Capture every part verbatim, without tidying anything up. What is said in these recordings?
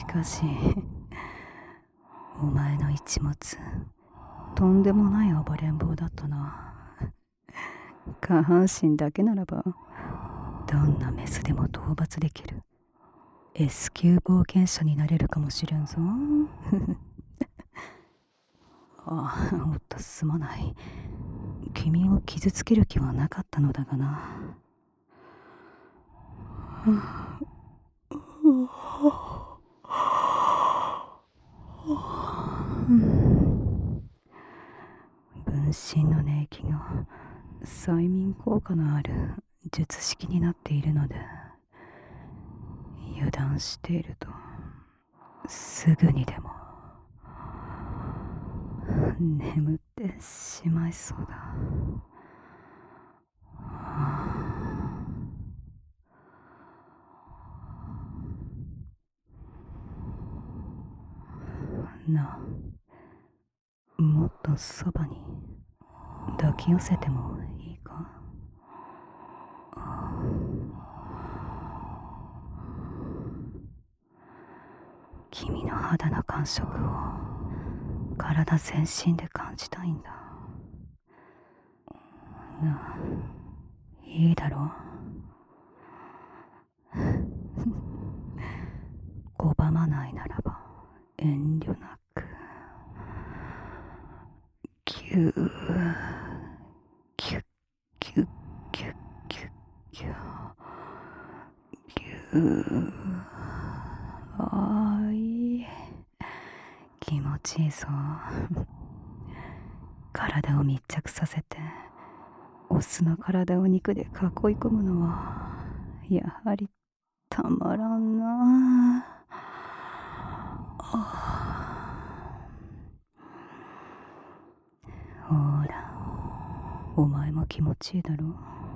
かしお前の一物とんでもない暴れん坊だったな。下半身だけならばどんなメスでも討伐できる S 級冒険者になれるかもしれんぞ。ああ、おっとすまない。君を傷つける気はなかったのだがな。分身の寝息が催眠効果のある術式になっているので、油断しているとすぐにでも眠ってしまいそうだ。なあ、もっとそばに抱き寄せてもいいか。君の肌の感触を体全身で感じたいんだ。なあ、いいだろう。拒まないならば遠慮なくぎゅーぎゅっぎゅっぎゅっぎゅっぎゅっぎゅー。あーいい、気持ちいいぞ。体を密着させてオスの体を肉で囲い込むのはやはりたまらんな。ほら、お前も気持ちいいだろう。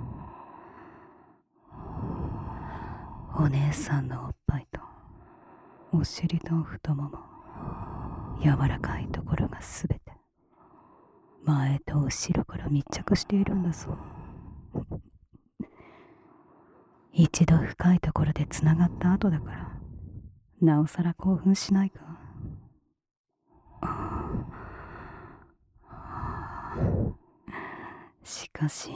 お姉さんのおっぱいとお尻と太もも、柔らかいところがすべて前と後ろから密着しているんだぞ。一度深いところでつながった後だからなおさら興奮しないか。しかし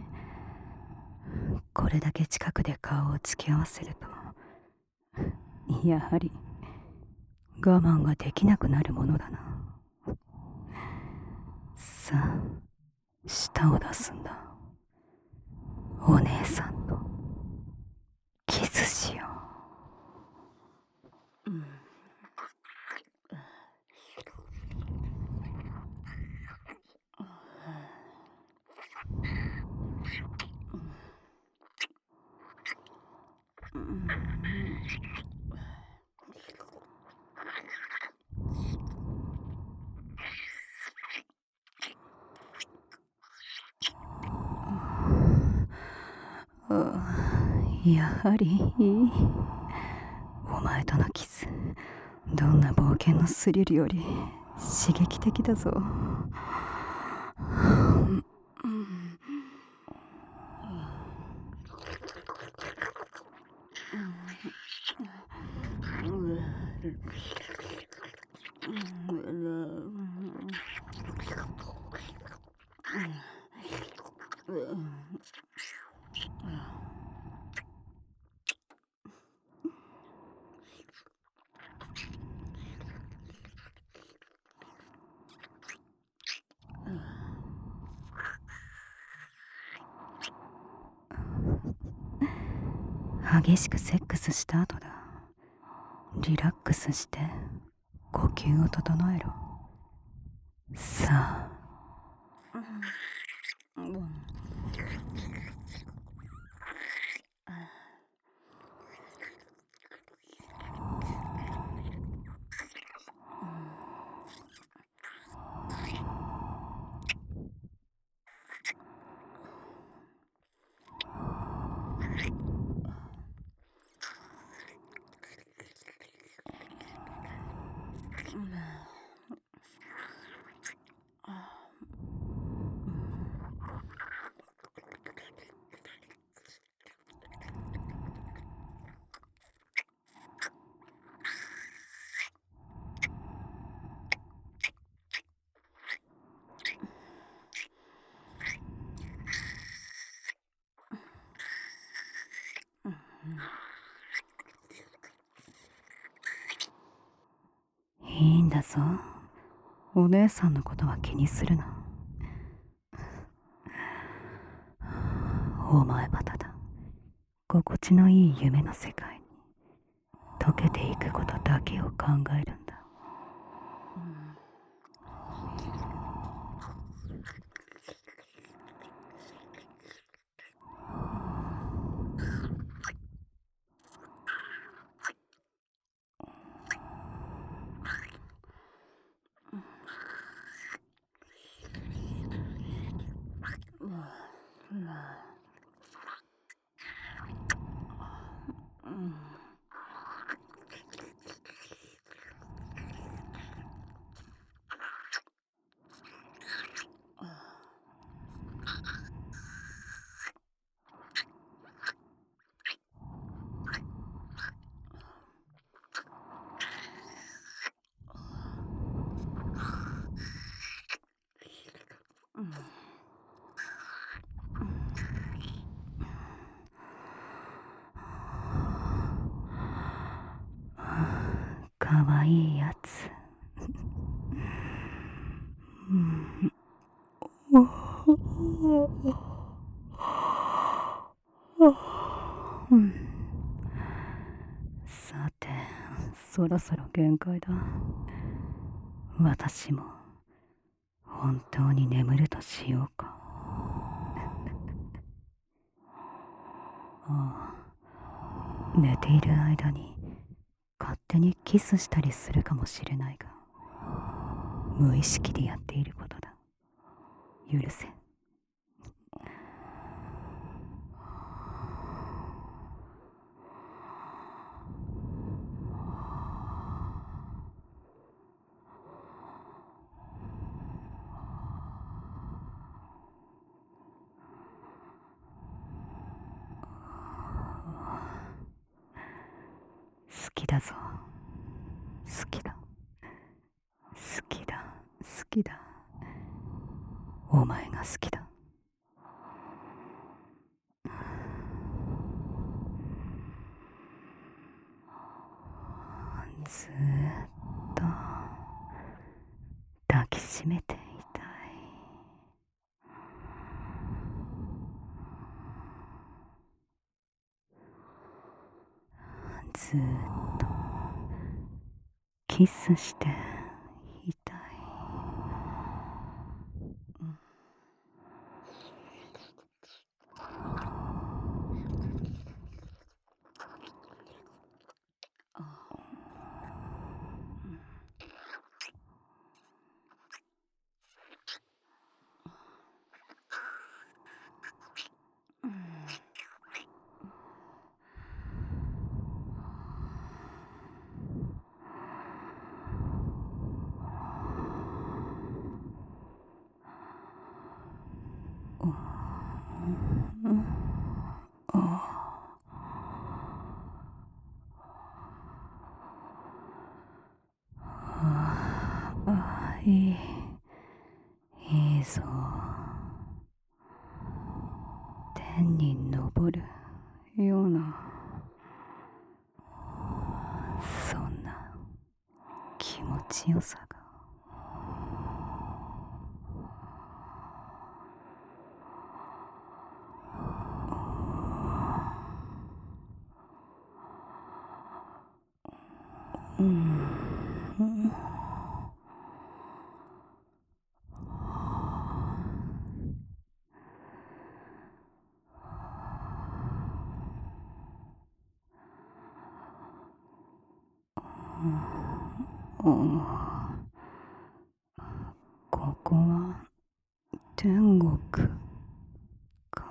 これだけ近くで顔を突き合わせるとやはり我慢ができなくなるものだな。さあ、舌を出すんだ。お姉さんとキスしよう。うん、やはりいい。お前とのキス、どんな冒険のスリルより刺激的だぞ。激しくセックスした後だ。リラックスして呼吸を整えろ。さあ、うんうんいいんだぞ。お姉さんのことは気にするな。お前はただ心地のいい夢の世界に溶けていくことだけを考えるんだ。かわいいやつ。さて、そろそろ限界だ。私も本当に眠るとしようか。ああ、寝ている間に勝手にキスしたりするかもしれないが、無意識でやっていることだ。許せ。好きだぞ。好きだ。好きだ。好きだ。お前が好きだ。ずーっと抱きしめていたい。ずーっとキスしていたい。あ、いい、いいぞ。天に昇るような、そんな気持ちよさが。うん、うんうん、ここは天国か。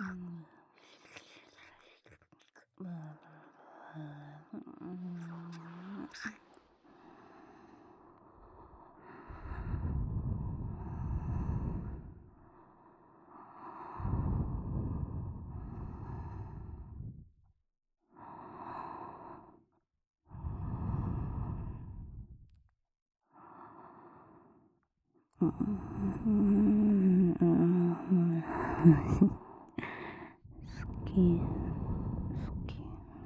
好き好き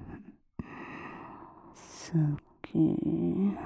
好き。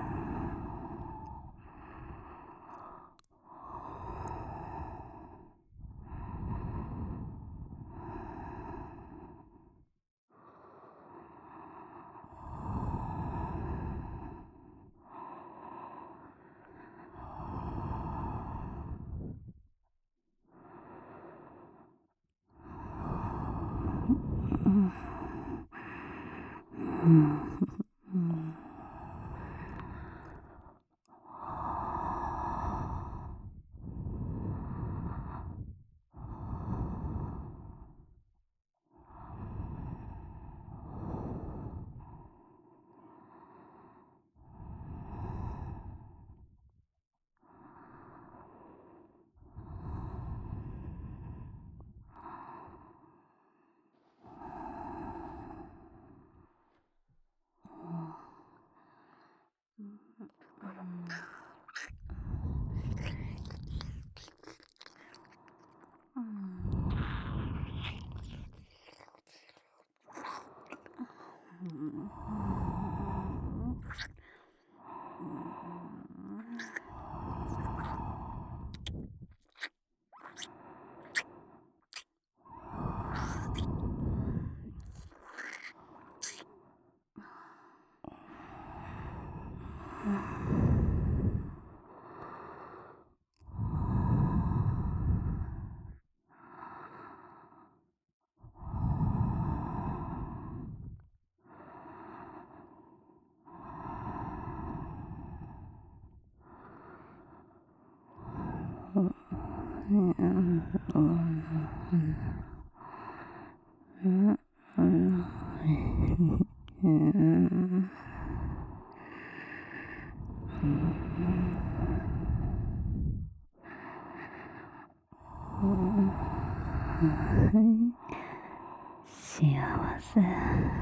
幸せ。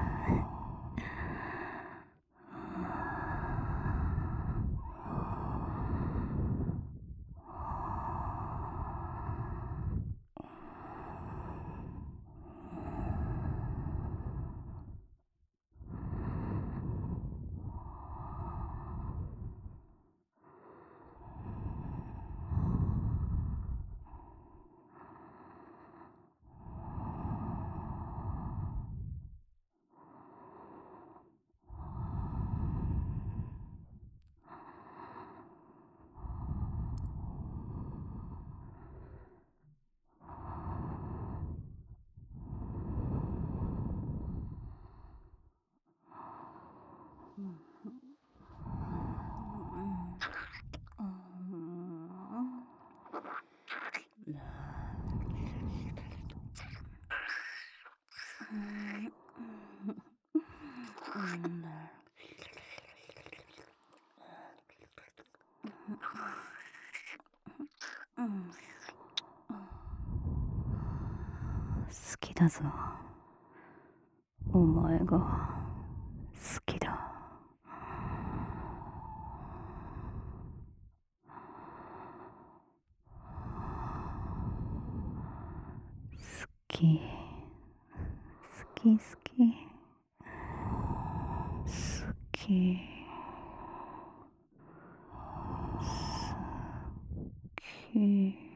好きだぞ。お前が好きだ。好き好き好き好き好き。